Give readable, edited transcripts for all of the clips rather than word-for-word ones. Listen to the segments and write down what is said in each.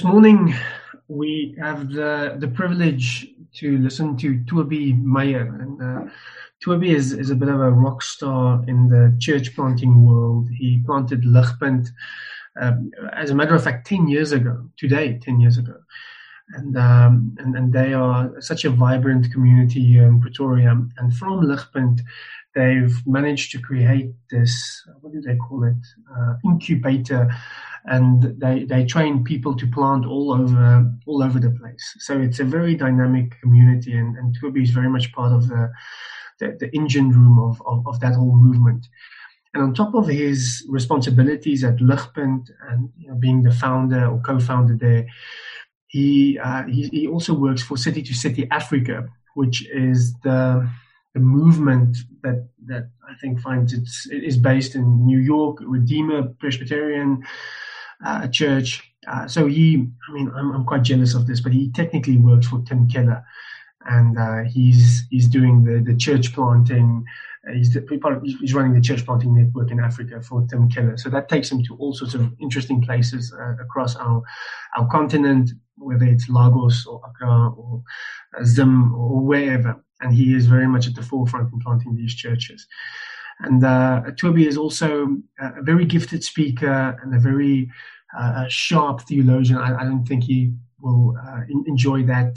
This morning we have the privilege to listen to Toby Meyer. And Toby is a bit of a rock star in the church planting world. He planted Ligpunt, as a matter of fact, 10 years ago, 10 years ago. And they are such a vibrant community here in Pretoria. And from Ligpunt, they've managed to create this, what do they call it, incubator. And they train people to plant all over the place. So it's a very dynamic community, and Toby is very much part of the engine room of that whole movement. And on top of his responsibilities at Ligpunt and being the founder or co-founder there, he also works for City to City Africa, which is the movement that I think it is based in New York, Redeemer Presbyterian church. So I'm quite jealous of this, but he technically works for Tim Keller, and he's doing the church planting. He's running the church planting network in Africa for Tim Keller. So that takes him to all sorts of interesting places across our continent, whether it's Lagos or Accra or Zim or wherever. And he is very much at the forefront in planting these churches. And Toby is also a very gifted speaker and a very sharp theologian. I don't think he will enjoy that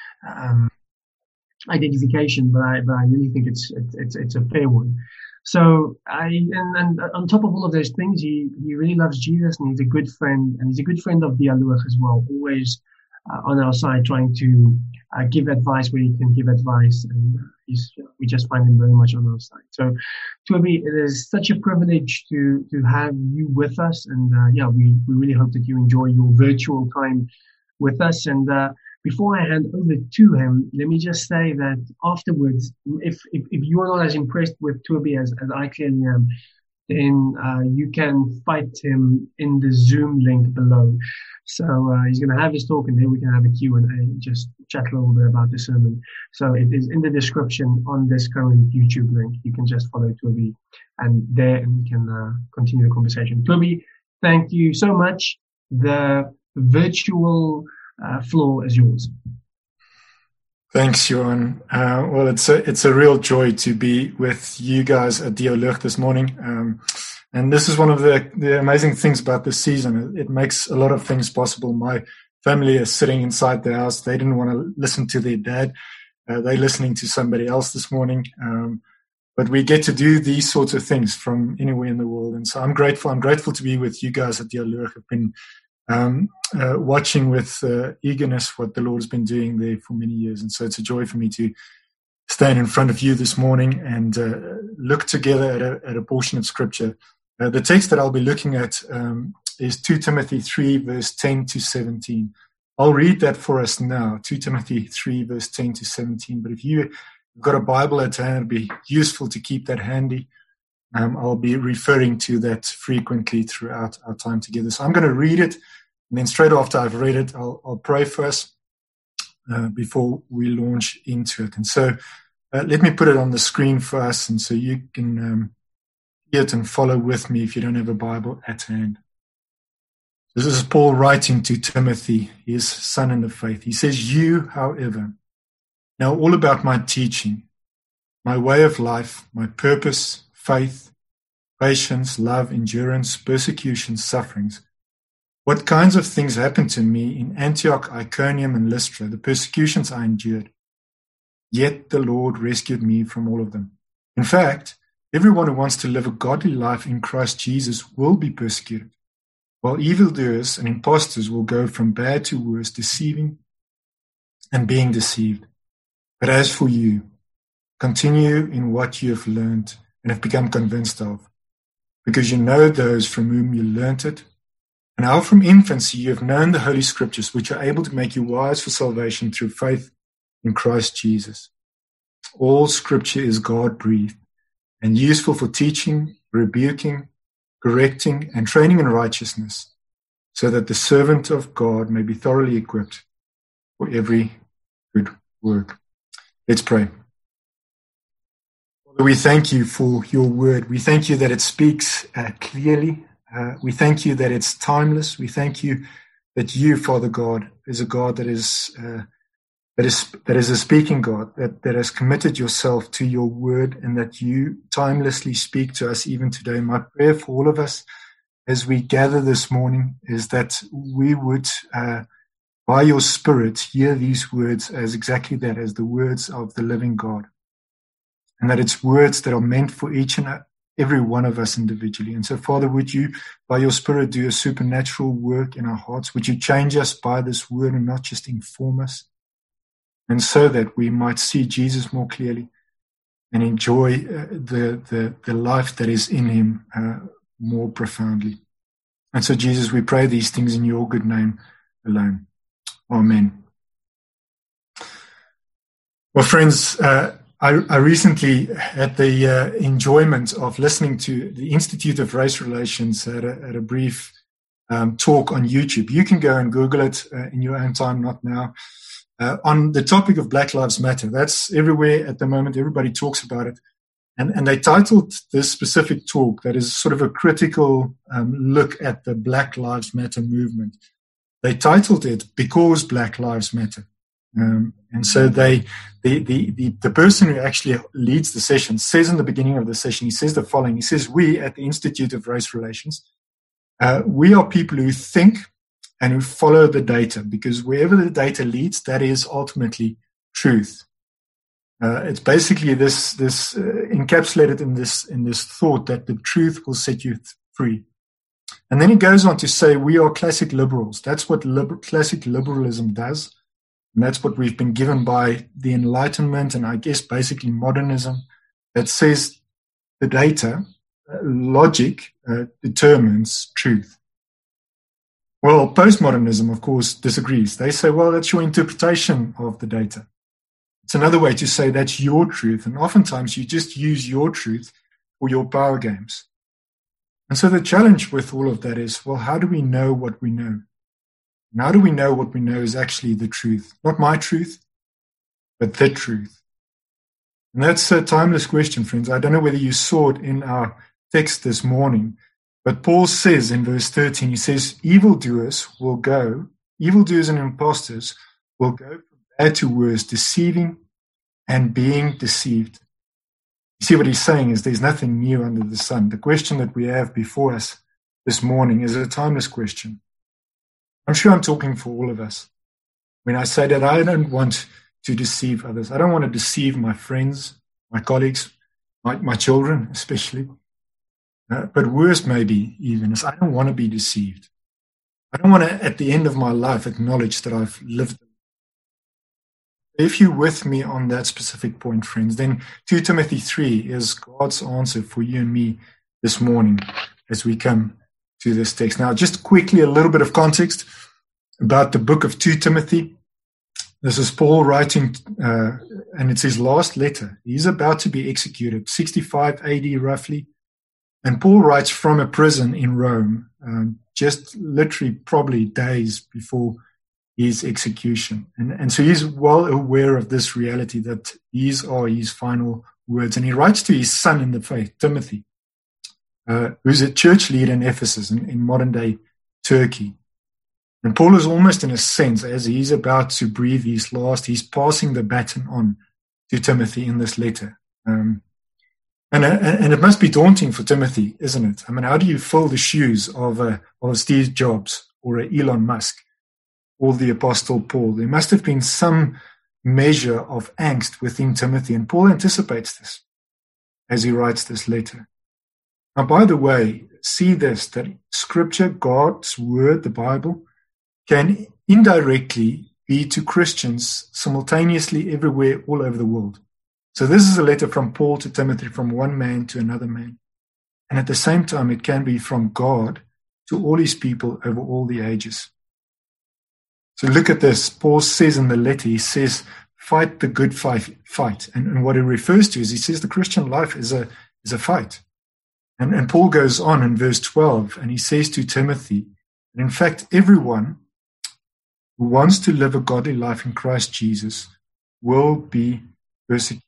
identification, but I really think it's a fair one. So and on top of all of those things, he really loves Jesus, and he's a good friend, and he's a good friend of Dialoog as well. Always on our side, trying to give advice where he can give advice, and we just find him very much on our side. So, Toby, it is such a privilege to have you with us, and we really hope that you enjoy your virtual time with us. And before I hand over to him, let me just say that afterwards, if you are not as impressed with Toby as I clearly am, then you can fight him in the Zoom link below. So he's going to have his talk, and then we can have a Q&A and just chat a little bit about the sermon. So it is in the description on this current YouTube link. You can just follow Toby, and we can continue the conversation. Toby, thank you so much. The virtual floor is yours. Thanks, Johan. Well, it's a real joy to be with you guys at Dialoog this morning. And this is one of the amazing things about this season. It makes a lot of things possible. My family is sitting inside the house. They didn't want to listen to their dad. They're listening to somebody else this morning. But we get to do these sorts of things from anywhere in the world. And so I'm grateful. I'm grateful to be with you guys at Dialoog. I've been watching with eagerness what the Lord has been doing there for many years. And so it's a joy for me to stand in front of you this morning and look together at a portion of Scripture. The text that I'll be looking at is 2 Timothy 3, verse 10 to 17. I'll read that for us now, 2 Timothy 3, verse 10 to 17. But if you've got a Bible at hand, it'd be useful to keep that handy. I'll be referring to that frequently throughout our time together. So I'm going to read it, and then straight after I've read it, I'll pray for us before we launch into it. And so let me put it on the screen for us, and so you can hear it and follow with me if you don't have a Bible at hand. This is Paul writing to Timothy, his son in the faith. He says, "You, however, know all about my teaching, my way of life, my purpose, faith, patience, love, endurance, persecution, sufferings. What kinds of things happened to me in Antioch, Iconium, and Lystra, the persecutions I endured. Yet the Lord rescued me from all of them. In fact, everyone who wants to live a godly life in Christ Jesus will be persecuted, while evildoers and impostors will go from bad to worse, deceiving and being deceived. But as for you, continue in what you have learned and have become convinced of, because you know those from whom you learnt it, and how from infancy you have known the Holy Scriptures, which are able to make you wise for salvation through faith in Christ Jesus. All Scripture is God-breathed and useful for teaching, rebuking, correcting, and training in righteousness, so that the servant of God may be thoroughly equipped for every good work." Let's pray. Father, we thank you for your word. We thank you that it speaks clearly. We thank you that it's timeless. We thank you that you, Father God, is a God that is a speaking God, that has committed yourself to your word, and that you timelessly speak to us even today. My prayer for all of us as we gather this morning is that we would, by your Spirit, hear these words as exactly that, as the words of the living God. And that it's words that are meant for each and every one of us individually. And so, Father, would you, by your Spirit, do a supernatural work in our hearts? Would you change us by this word and not just inform us? And so that we might see Jesus more clearly and enjoy the life that is in him more profoundly. And so, Jesus, we pray these things in your good name alone. Amen. Well, friends, I recently had the enjoyment of listening to the Institute of Race Relations at a brief talk on YouTube. You can go and Google it in your own time, not now. On the topic of Black Lives Matter. That's everywhere at the moment. Everybody talks about it. And they titled this specific talk, that is sort of a critical look at the Black Lives Matter movement. They titled it Because Black Lives Matter. And so the person who actually leads the session says in the beginning of the session, he says the following. He says, we at the Institute of Race Relations, we are people who think and who follow the data, because wherever the data leads, that is ultimately truth. It's basically this encapsulated in this thought that the truth will set you free. And then he goes on to say, we are classic liberals. That's what classic liberalism does. And that's what we've been given by the Enlightenment and I guess basically modernism, that says the data, logic, determines truth. Well, postmodernism, of course, disagrees. They say, well, that's your interpretation of the data. It's another way to say that's your truth. And oftentimes you just use your truth for your power games. And so the challenge with all of that is, well, how do we know what we know? And how do we know what we know is actually the truth? Not my truth, but the truth. And that's a timeless question, friends. I don't know whether you saw it in our text this morning, but Paul says in verse 13, he says, evildoers and impostors will go from bad to worse, deceiving and being deceived. You see what he's saying is there's nothing new under the sun. The question that we have before us this morning is a timeless question. I'm sure I'm talking for all of us when I say that I don't want to deceive others. I don't want to deceive my friends, my colleagues, my children especially. But worse maybe even is I don't want to be deceived. I don't want to, at the end of my life, acknowledge that I've lived. If you're with me on that specific point, friends, then 2 Timothy 3 is God's answer for you and me this morning as we come to this text. Now, just quickly, a little bit of context about the book of 2 Timothy. This is Paul writing, and it's his last letter. He's about to be executed, 65 AD roughly. And Paul writes from a prison in Rome, just literally probably days before his execution. And so he's well aware of this reality that these are his final words. And he writes to his son in the faith, Timothy, who's a church leader in Ephesus in modern-day Turkey. And Paul is almost in a sense, as he's about to breathe his last, he's passing the baton on to Timothy in this letter. And it must be daunting for Timothy, isn't it? I mean, how do you fill the shoes of Steve Jobs or Elon Musk or the Apostle Paul? There must have been some measure of angst within Timothy, and Paul anticipates this as he writes this letter. Now, by the way, see this, that Scripture, God's Word, the Bible, can indirectly be to Christians simultaneously everywhere, all over the world. So this is a letter from Paul to Timothy, from one man to another man. And at the same time, it can be from God to all his people over all the ages. So look at this. Paul says in the letter, he says, fight the good fight. And what he refers to is, he says the Christian life is a fight. And Paul goes on in verse 12, and he says to Timothy, that in fact, everyone who wants to live a godly life in Christ Jesus will be persecuted.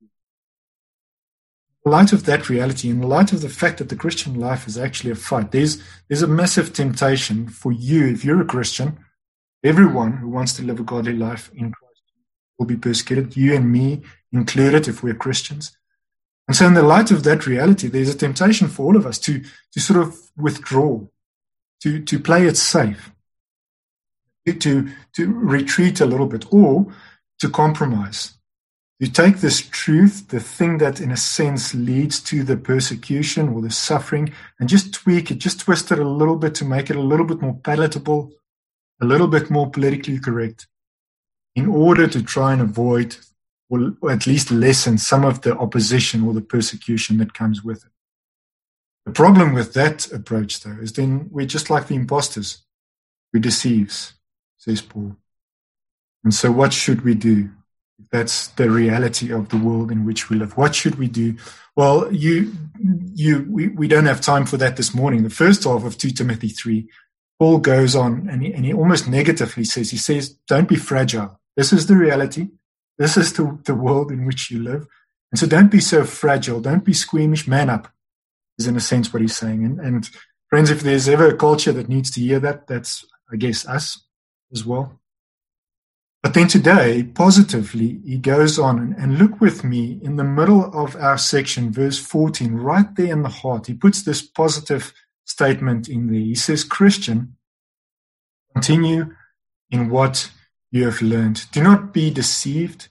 In light of that reality, in the light of the fact that the Christian life is actually a fight, there's a massive temptation for you, if you're a Christian, Everyone who wants to live a godly life in Christ will be persecuted, you and me included if we're Christians. And so in the light of that reality, there's a temptation for all of us to sort of withdraw, to play it safe, to retreat a little bit, or to compromise. You take this truth, the thing that in a sense leads to the persecution or the suffering, and just tweak it, just twist it a little bit to make it a little bit more palatable, a little bit more politically correct, in order to try and avoid or at least lessen some of the opposition or the persecution that comes with it. The problem with that approach, though, is then we're just like the imposters who deceives, says Paul. And so what should we do? That's the reality of the world in which we live. What should we do? Well, we don't have time for that this morning. The first half of 2 Timothy 3, Paul goes on and he almost negatively says, don't be fragile. This is the reality. This is the world in which you live. And so don't be so fragile. Don't be squeamish. Man up is in a sense what he's saying. And friends, if there's ever a culture that needs to hear that, that's, I guess, us as well. But then today, positively, he goes on and look with me in the middle of our section, verse 14, right there in the heart. He puts this positive statement in there. He says, Christian, continue in what you have learned. Do not be deceived.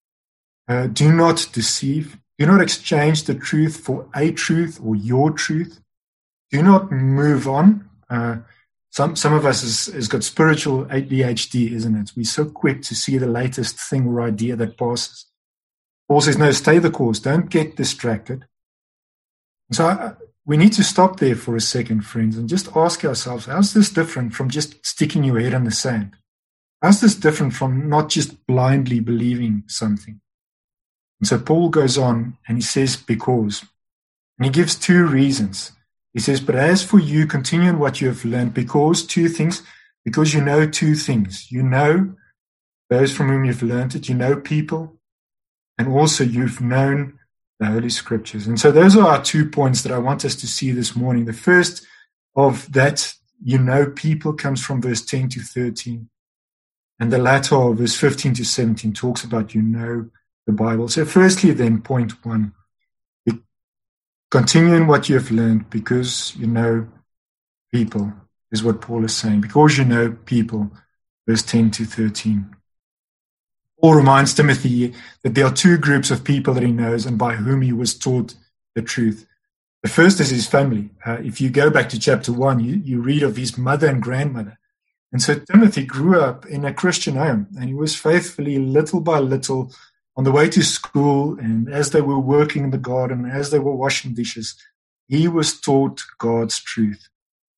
Do not deceive. Do not exchange the truth for a truth or your truth. Do not move on. Some of us has got spiritual ADHD, isn't it? We're so quick to see the latest thing or idea that passes. Paul says, no, stay the course. Don't get distracted. And so we need to stop there for a second, friends, and just ask ourselves, how's this different from just sticking your head in the sand? How's this different from not just blindly believing something? And so Paul goes on and he says, because. And he gives two reasons. He says, but as for you, continue in what you have learned, because two things, because you know two things. You know those from whom you've learned it, you know people, and also you've known the Holy Scriptures. And so those are our 2 points that I want us to see this morning. The first of that, you know people, comes from verse 10 to 13. And the latter of verse 15 to 17 talks about you know the Bible. So firstly then, point 1. Continue in what you have learned because you know people, is what Paul is saying. Because you know people, verse 10 to 13. Paul reminds Timothy that there are two groups of people that he knows and by whom he was taught the truth. The first is his family. If you go back to chapter 1, you read of his mother and grandmother. And so Timothy grew up in a Christian home, and he was faithfully, little by little, on the way to school, and as they were working in the garden, as they were washing dishes, he was taught God's truth.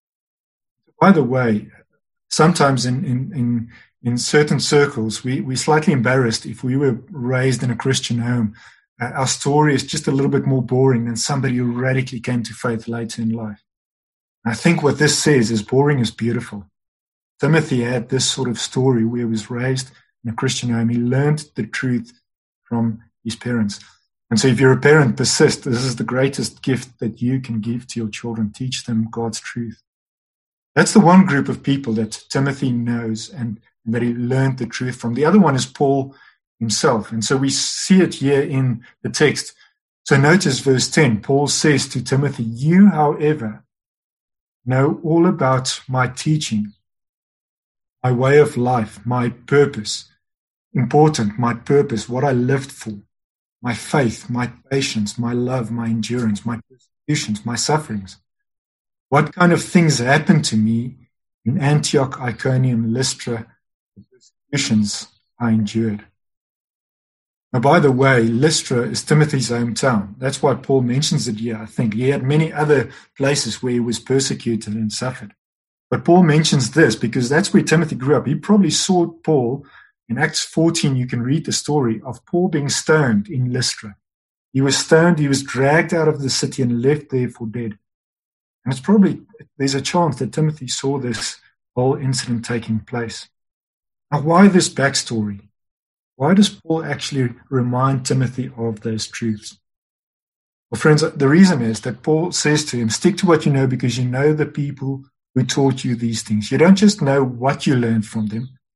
By the way, sometimes in certain circles, we're slightly embarrassed if we were raised in a Christian home. Our story is just a little bit more boring than somebody who radically came to faith later in life. I think what this says is boring is beautiful. Timothy had this sort of story where he was raised in a Christian home. He learned the truth from his parents. And so if you're a parent, persist. This is the greatest gift that you can give to your children. Teach them God's truth. That's the one group of people that Timothy knows and that he learned the truth from. The other one is Paul himself. And so we see it here in the text. So notice verse 10. Paul says to Timothy, you, however, know all about my teaching, my way of life, my purpose. Important, my purpose, what I lived for, my faith, my patience, my love, my endurance, my persecutions, my sufferings. What kind of things happened to me in Antioch, Iconium, Lystra, the persecutions I endured. Now, by the way, Lystra is Timothy's hometown. That's why Paul mentions it here, I think. He had many other places where he was persecuted and suffered. But Paul mentions this because that's where Timothy grew up. He probably saw Paul. In Acts 14, you can read the story of Paul being stoned in Lystra. He was stoned, he was dragged out of the city and left there for dead. And it's probably, there's a chance that Timothy saw this whole incident taking place. Now, why this backstory? Why does Paul actually remind Timothy of those truths? Well, friends, the reason is that Paul says to him, stick to what you know because you know the people who taught you these things. You don't just know what you learned from them,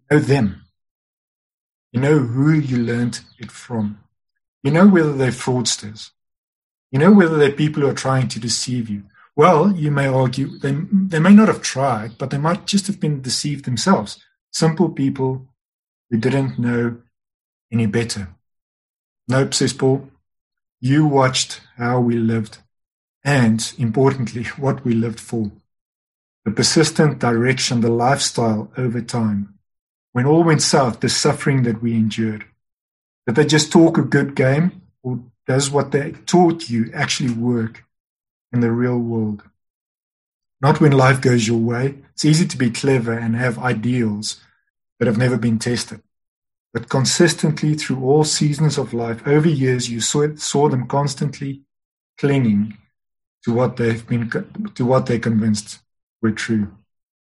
You know them. You know who you learned it from. You know whether they're fraudsters. You know whether they're people who are trying to deceive you. Well, you may argue they may not have tried, but they might just have been deceived themselves. Simple people who didn't know any better. Nope, says Paul. You watched how we lived and, importantly, what we lived for. The persistent direction, the lifestyle over time. When all went south, the suffering that we endured. Did they just talk a good game, or does what they taught you actually work in the real world? Not when life goes your way. It's easy to be clever and have ideals that have never been tested. But consistently through all seasons of life, over years, you saw them constantly clinging to what they're convinced were true.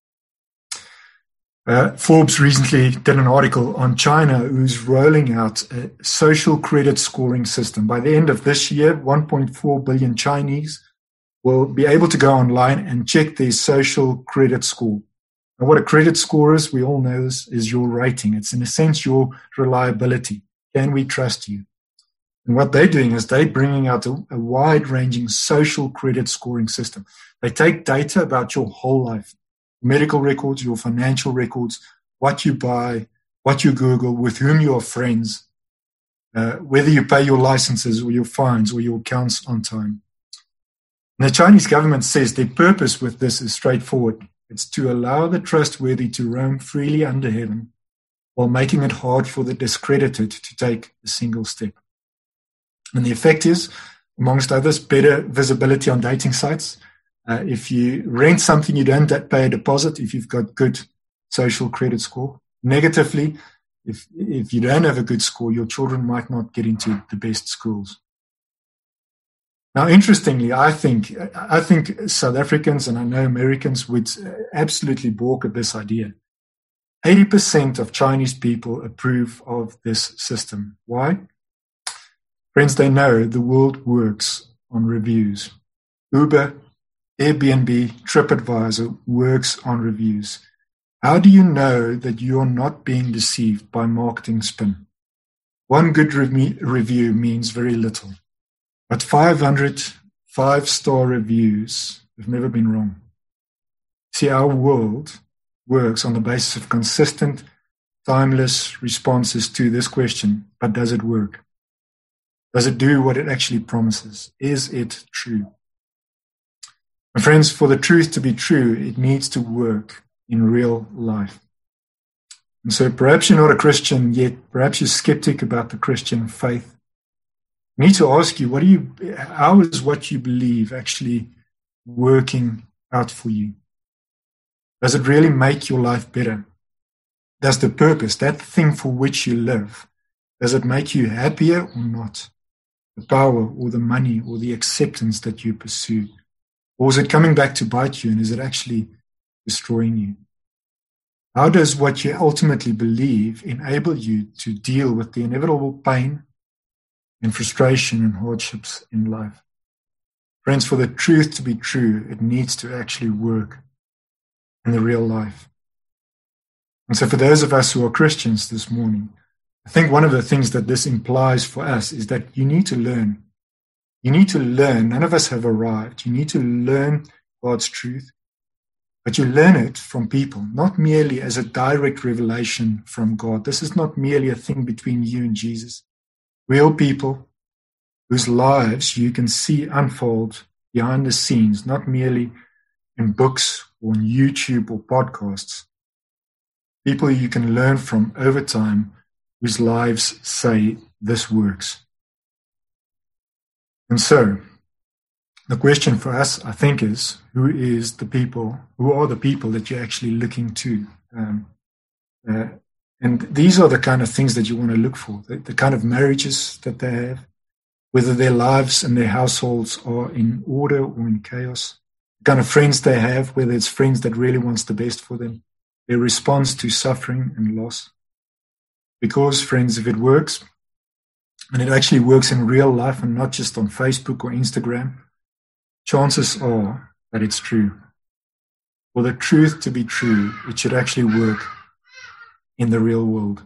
Forbes recently did an article on China, who's rolling out a social credit scoring system. By the end of this year, 1.4 billion Chinese will be able to go online and check their social credit score. And what a credit score is, we all know this, is your rating. It's in a sense your reliability. Can we trust you? And what they're doing is they're bringing out a wide-ranging social credit scoring system. They take data about your whole life, medical records, your financial records, what you buy, what you Google, with whom you are friends, whether you pay your licenses or your fines or your accounts on time. And the Chinese government says their purpose with this is straightforward. It's to allow the trustworthy to roam freely under heaven while making it hard for the discredited to take a single step. And the effect is, amongst others, better visibility on dating sites. If you rent something, you don't pay a deposit if you've got good social credit score. Negatively, if you don't have a good score, your children might not get into the best schools. Now, interestingly, I think South Africans and I know Americans would absolutely balk at this idea. 80% of Chinese people approve of this system. Why? Friends, they know the world works on reviews. Uber, Airbnb, TripAdvisor works on reviews. How do you know that you are not being deceived by marketing spin? One good review means very little. But 500 five-star reviews have never been wrong. See, our world works on the basis of consistent, timeless responses to this question, but does it work? Does it do what it actually promises? Is it true? And friends, for the truth to be true, it needs to work in real life. And so perhaps you're not a Christian yet, perhaps you're skeptic about the Christian faith. I need to ask you, how is what you believe actually working out for you? Does it really make your life better? Does the purpose, that thing for which you live, does it make you happier or not? The power or the money or the acceptance that you pursue? Or is it coming back to bite you and is it actually destroying you? How does what you ultimately believe enable you to deal with the inevitable pain and frustration and hardships in life? Friends, for the truth to be true, it needs to actually work in the real life. And so for those of us who are Christians this morning, I think one of the things that this implies for us is that you need to learn. You need to learn. None of us have arrived. You need to learn God's truth, but you learn it from people, not merely as a direct revelation from God. This is not merely a thing between you and Jesus. Real people whose lives you can see unfold behind the scenes, not merely in books or on YouTube or podcasts. People you can learn from over time whose lives say this works. And so, the question for us, I think, is who are the people that you're actually looking to? And these are the kind of things that you want to look for, the kind of marriages that they have, whether their lives and their households are in order or in chaos, the kind of friends they have, whether it's friends that really wants the best for them, their response to suffering and loss. Because, friends, if it works, and it actually works in real life and not just on Facebook or Instagram, chances are that it's true. For the truth to be true, it should actually work in the real world.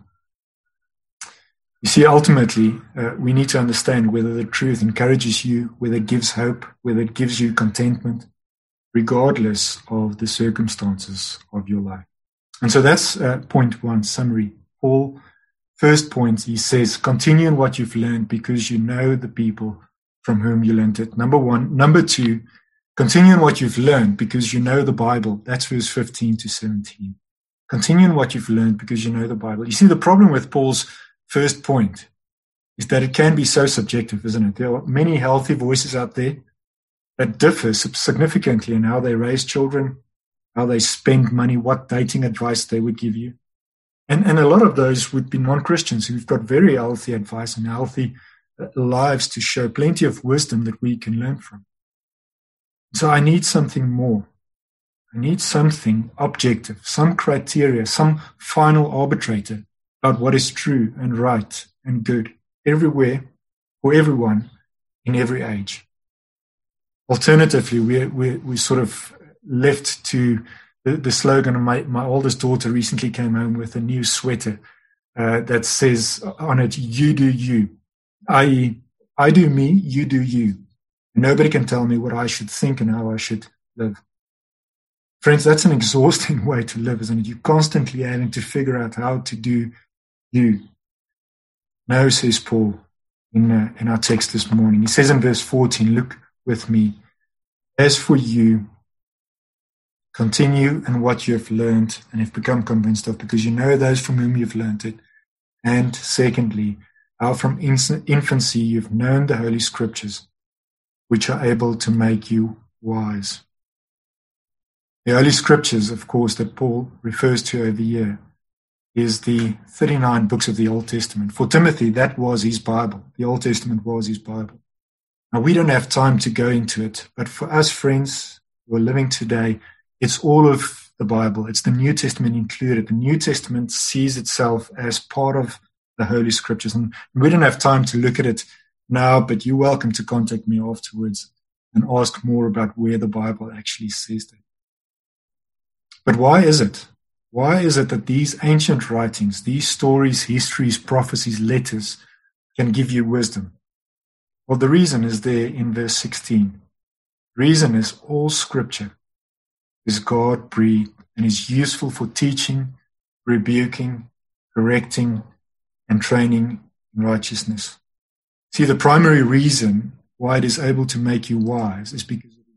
You see, ultimately, we need to understand whether the truth encourages you, whether it gives hope, whether it gives you contentment, regardless of the circumstances of your life. And so that's point one, summary. Paul, first point, he says, continue in what you've learned because you know the people from whom you learned it. Number one. Number two, continue in what you've learned because you know the Bible. That's verse 15 to 17. Continue in what you've learned because you know the Bible. You see, the problem with Paul's first point is that it can be so subjective, isn't it? There are many healthy voices out there that differ significantly in how they raise children, how they spend money, what dating advice they would give you. And a lot of those would be non-Christians who've got very healthy advice and healthy lives to show, plenty of wisdom that we can learn from. So I need something more. I need something objective, some criteria, some final arbitrator about what is true and right and good everywhere for everyone in every age. Alternatively, we sort of left to the slogan. My oldest daughter recently came home with a new sweater that says on it, you do you, i.e., I do me, you do you. Nobody can tell me what I should think and how I should live. Friends, that's an exhausting way to live, isn't it? You're constantly having to figure out how to do you. No, says Paul in our text this morning. He says in verse 14, look with me. As for you, continue in what you have learned and have become convinced of, because you know those from whom you've learned it. And secondly, how from infancy you've known the Holy Scriptures, which are able to make you wise. The Holy Scriptures, of course, that Paul refers to over here is the 39 books of the Old Testament. For Timothy, that was his Bible. The Old Testament was his Bible. Now, we don't have time to go into it, but for us friends who are living today, it's all of the Bible. It's the New Testament included. The New Testament sees itself as part of the Holy Scriptures. And we don't have time to look at it now, but you're welcome to contact me afterwards and ask more about where the Bible actually says that. But why is it? Why is it that these ancient writings, these stories, histories, prophecies, letters can give you wisdom? Well, the reason is there in verse 16. The reason is all Scripture is God-breathed and is useful for teaching, rebuking, correcting, and training in righteousness. See, the primary reason why it is able to make you wise is because it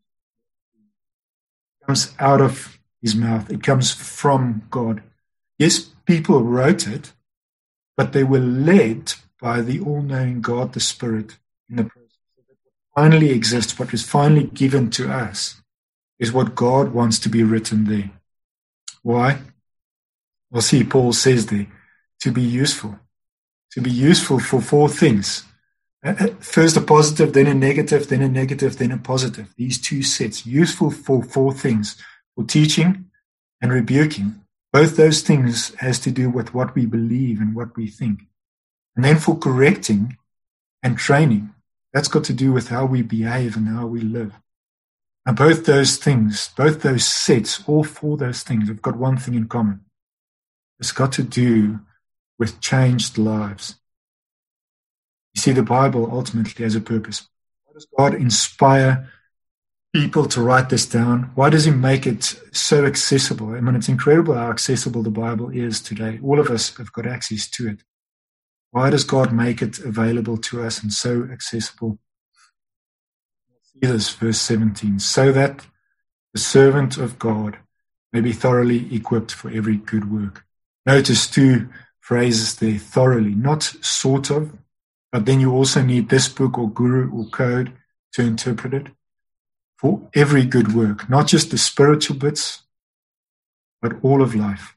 comes out of his mouth. It comes from God. Yes, people wrote it, but they were led by the all-knowing God, the Spirit, in the process. What finally exists, what was finally given to us, is what God wants to be written there. Why? Well, see, Paul says there, to be useful. To be useful for four things. First a positive, then a negative, then a negative, then a positive. These two sets, useful for four things. For teaching and rebuking. Both those things has to do with what we believe and what we think. And then for correcting and training, that's got to do with how we behave and how we live. And both those things, both those sets, all four of those things have got one thing in common. It's got to do with changed lives. You see, the Bible ultimately has a purpose. Why does God inspire people to write this down? Why does he make it so accessible? I mean, it's incredible how accessible the Bible is today. All of us have got access to it. Why does God make it available to us and so accessible? See this, verse 17, so that the servant of God may be thoroughly equipped for every good work. Notice two phrases there, thoroughly, not sort of, but then you also need this book or guru or code to interpret it. For every good work, not just the spiritual bits, but all of life.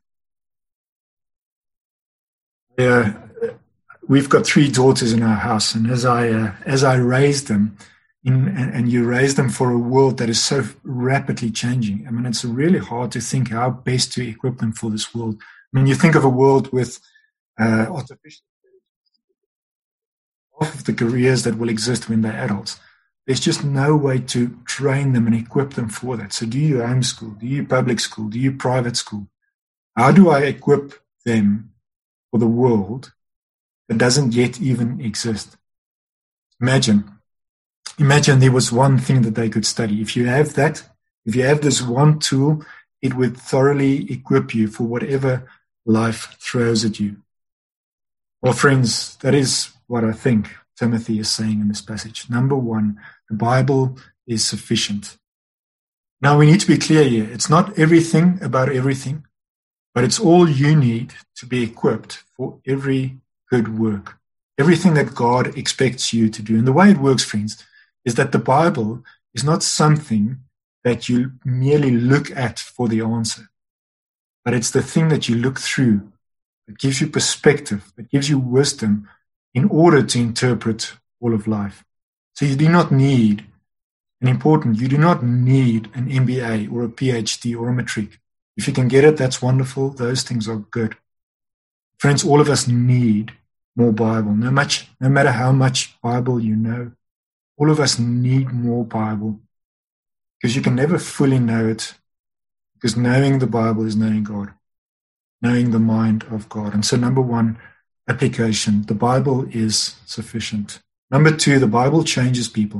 We've got 3 daughters in our house, and as I raised them, and you raise them for a world that is so rapidly changing. I mean, it's really hard to think how best to equip them for this world. I mean, you think of a world with artificial intelligence, half of the careers that will exist when they're adults. There's just no way to train them and equip them for that. So do you homeschool? Do you public school? Do you private school? How do I equip them for the world that doesn't yet even exist. Imagine there was one thing that they could study. If you have this one tool, it would thoroughly equip you for whatever life throws at you. Well, friends, that is what I think Timothy is saying in this passage. Number one, the Bible is sufficient. Now, we need to be clear here. It's not everything about everything, but it's all you need to be equipped for every good work, everything that God expects you to do. And the way it works, friends, is that the Bible is not something that you merely look at for the answer, but it's the thing that you look through that gives you perspective, that gives you wisdom in order to interpret all of life. So you do not need you do not need an MBA or a PhD or a matric. If you can get it, that's wonderful. Those things are good. Friends, all of us need more Bible. No matter how much Bible you know, all of us need more Bible, because you can never fully know it, because knowing the Bible is knowing God, knowing the mind of God. And so number one, application. The Bible is sufficient. Number two, the Bible changes people.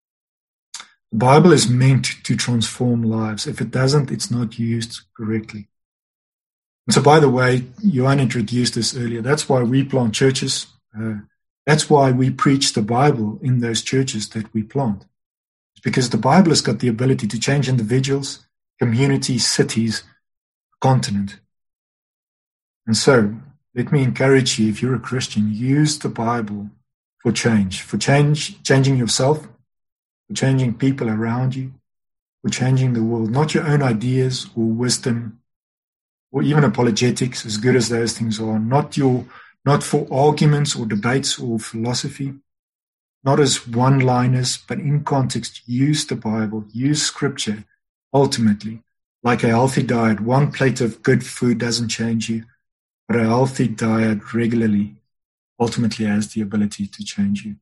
The Bible is meant to transform lives. If it doesn't, it's not used correctly. And so, by the way, Johan introduced this earlier. That's why we plant churches. That's why we preach the Bible in those churches that we plant. It's because the Bible has got the ability to change individuals, communities, cities, continent. And so, let me encourage you, if you're a Christian, use the Bible for changing yourself, for changing people around you, for changing the world. Not your own ideas or wisdom or even apologetics, as good as those things are. Not for arguments or debates or philosophy. Not as one-liners, but in context. Use the Bible, use Scripture, ultimately. Like a healthy diet, one plate of good food doesn't change you, but a healthy diet regularly ultimately has the ability to change you.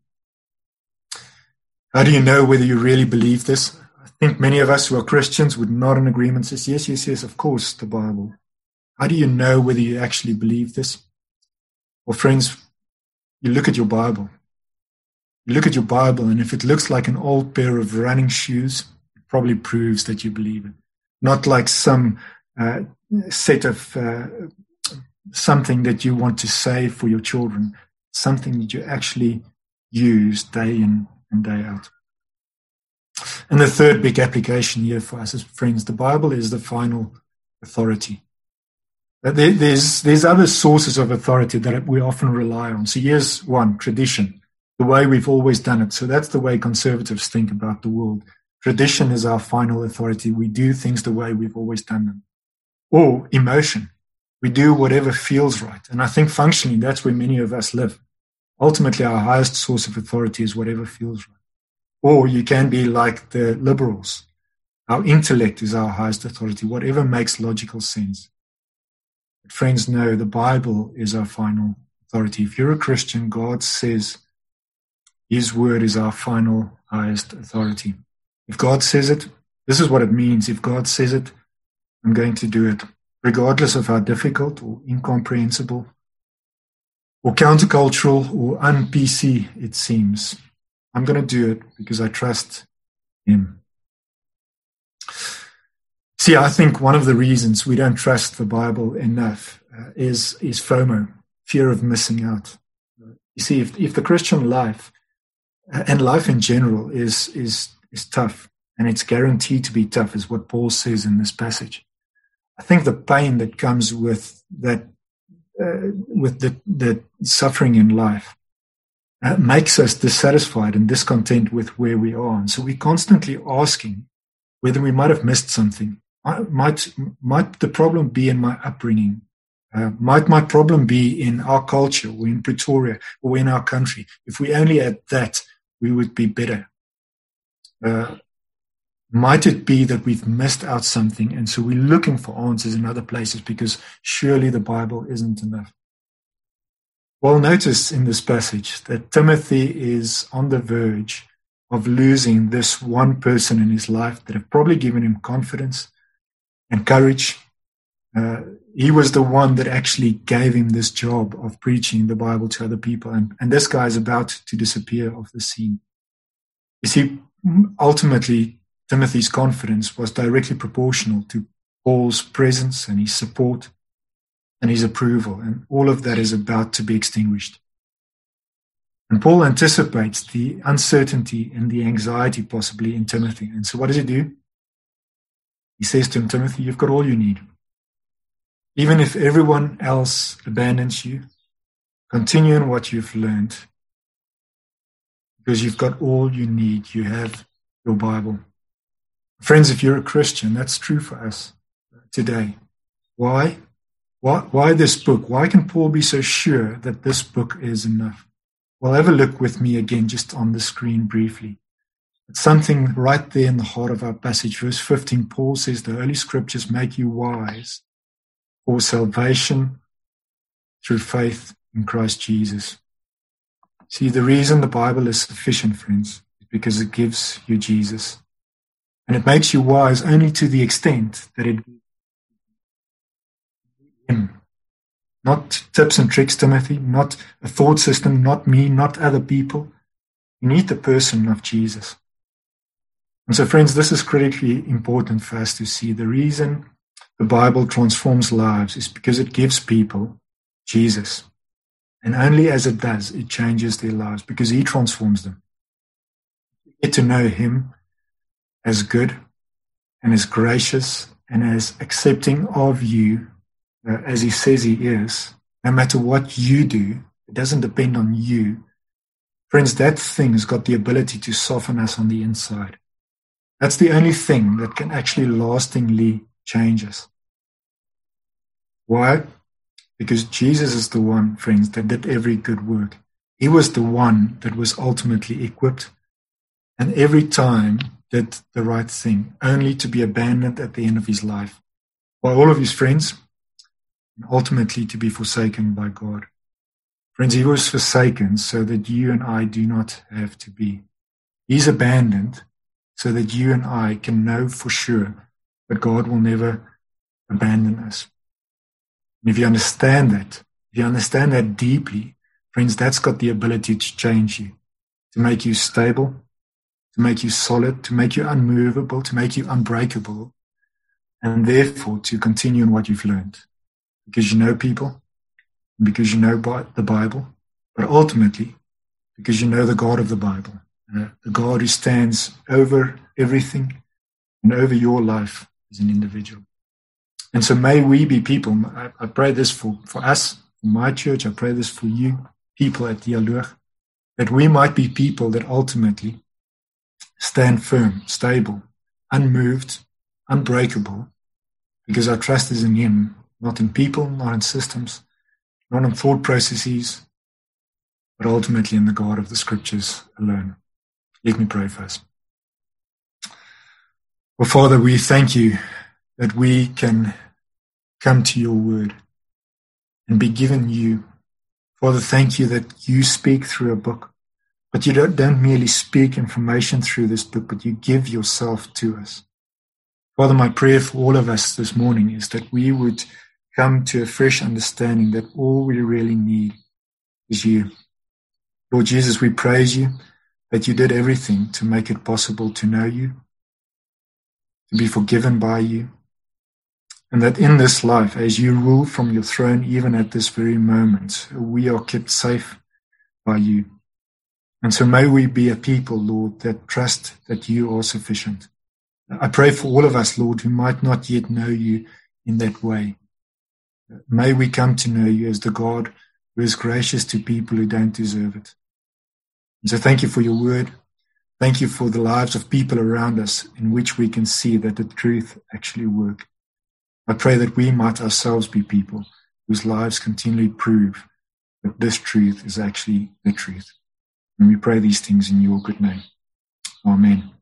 How do you know whether you really believe this? I think many of us who are Christians would nod in agreement and say, yes, of course, the Bible. How do you know whether you actually believe this? Well, friends, you look at your Bible. You look at your Bible, and if it looks like an old pair of running shoes, it probably proves that you believe it. Not like some set of something that you want to say for your children, something that you actually use day in and day out. And the third big application here for us as friends, the Bible is the final authority. There's other sources of authority that we often rely on. So here's one, tradition, the way we've always done it. So that's the way conservatives think about the world. Tradition is our final authority. We do things the way we've always done them. Or emotion. We do whatever feels right. And I think functionally, that's where many of us live. Ultimately, our highest source of authority is whatever feels right. Or you can be like the liberals. Our intellect is our highest authority, whatever makes logical sense. But friends, know the Bible is our final authority. If you're a Christian, God says His word is our final highest authority. If God says it, this is what it means. If God says it, I'm going to do it, regardless of how difficult or incomprehensible or countercultural or un-PC it seems. I'm going to do it because I trust Him. See, I think one of the reasons we don't trust the Bible enough is FOMO, fear of missing out. You see, if the Christian life and life in general is tough, and it's guaranteed to be tough, is what Paul says in this passage. I think the pain that comes with that, with the suffering in life, makes us dissatisfied and discontent with where we are. And so we're constantly asking whether we might have missed something. Might the problem be in my upbringing? Might my problem be in our culture or in Pretoria or in our country? If we only had that, we would be better. Might it be that we've missed out something, and so we're looking for answers in other places because surely the Bible isn't enough? Well, notice in this passage that Timothy is on the verge of losing this one person in his life that have probably given him confidence and courage, he was the one that actually gave him this job of preaching the Bible to other people. And this guy is about to disappear off the scene. You see, ultimately, Timothy's confidence was directly proportional to Paul's presence and his support and his approval. And all of that is about to be extinguished. And Paul anticipates the uncertainty and the anxiety possibly in Timothy. And so what does he do? He says to him, Timothy, you've got all you need. Even if everyone else abandons you, continue in what you've learned, because you've got all you need. You have your Bible. Friends, if you're a Christian, that's true for us today. Why? Why this book? Why can Paul be so sure that this book is enough? Well, have a look with me again, just on the screen briefly. It's something right there in the heart of our passage. Verse 15, Paul says, the Holy Scriptures make you wise for salvation through faith in Christ Jesus. See, the reason the Bible is sufficient, friends, is because it gives you Jesus. And it makes you wise only to the extent that it gives Him. Not tips and tricks, Timothy, not a thought system, not me, not other people. You need the person of Jesus. And so, friends, this is critically important for us to see. The reason the Bible transforms lives is because it gives people Jesus. And only as it does, it changes their lives, because He transforms them. You get to know Him as good and as gracious and as accepting of you as He says He is. No matter what you do, it doesn't depend on you. Friends, that thing has got the ability to soften us on the inside. That's the only thing that can actually lastingly change us. Why? Because Jesus is the one, friends, that did every good work. He was the one that was ultimately equipped, and every time did the right thing, only to be abandoned at the end of His life by all of His friends, and ultimately to be forsaken by God. Friends, He was forsaken so that you and I do not have to be. He's abandoned so that you and I can know for sure that God will never abandon us. And if you understand that deeply, friends, that's got the ability to change you, to make you stable, to make you solid, to make you unmovable, to make you unbreakable, and therefore to continue in what you've learned. Because you know people, because you know the Bible, but ultimately because you know the God of the Bible, the God who stands over everything and over your life as an individual. And so may we be people. I pray this for us, for my church. I pray this for you, people at Dialoog, that we might be people that ultimately stand firm, stable, unmoved, unbreakable, because our trust is in Him, not in people, not in systems, not in thought processes, but ultimately in the God of the Scriptures alone. Let me pray first. Well, Father, we thank You that we can come to Your word and be given You. Father, thank You that You speak through a book, but You don't merely speak information through this book, but You give Yourself to us. Father, my prayer for all of us this morning is that we would come to a fresh understanding that all we really need is You. Lord Jesus, we praise You that You did everything to make it possible to know You, to be forgiven by You, and that in this life, as You rule from Your throne, even at this very moment, we are kept safe by You. And so may we be a people, Lord, that trust that You are sufficient. I pray for all of us, Lord, who might not yet know You in that way. May we come to know You as the God who is gracious to people who don't deserve it. And so thank You for Your word. Thank You for the lives of people around us in which we can see that the truth actually works. I pray that we might ourselves be people whose lives continually prove that this truth is actually the truth. And we pray these things in Your good name. Amen.